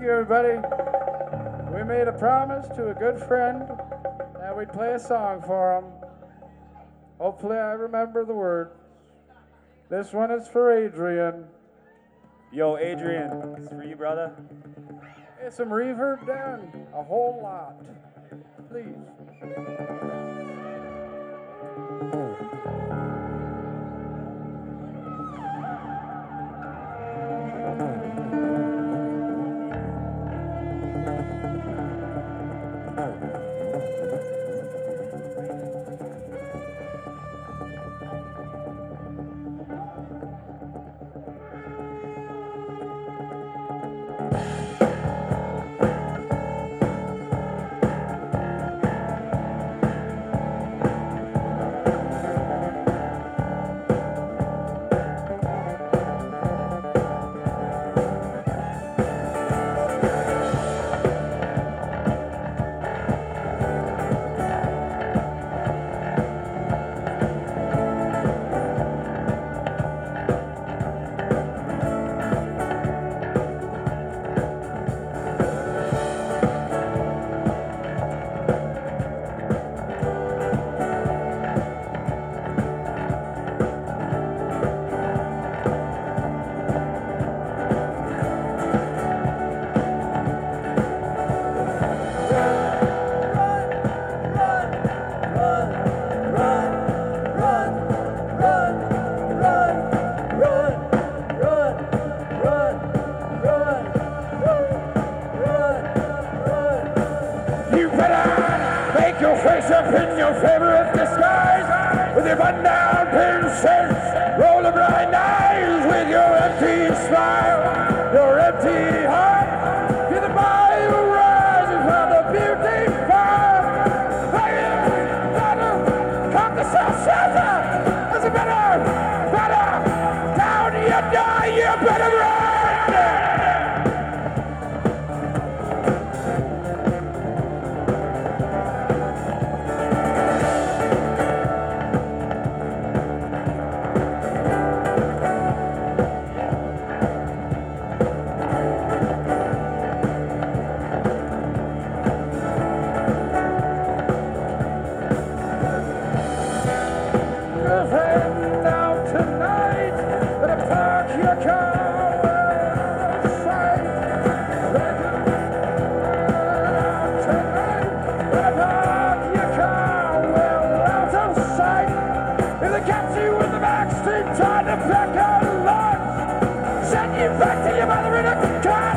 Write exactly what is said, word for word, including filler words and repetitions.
Thank you, everybody. We made a promise to a good friend that we'd play a song for him. Hopefully I remember the words. This one is for Adrian. Yo, Adrian, it's for you, brother. Get some reverb down, a whole lot, please. Your face up in your favorite disguise, with your button-down pin shirts, roll of blind eyes, with your empty smile, your empty heart. You're the boy who rises from the beauty farm. Better, come to South Shelter. There's a better, better, down you die, you better run. Trying to pack our lunch, send you back to your mother in a car.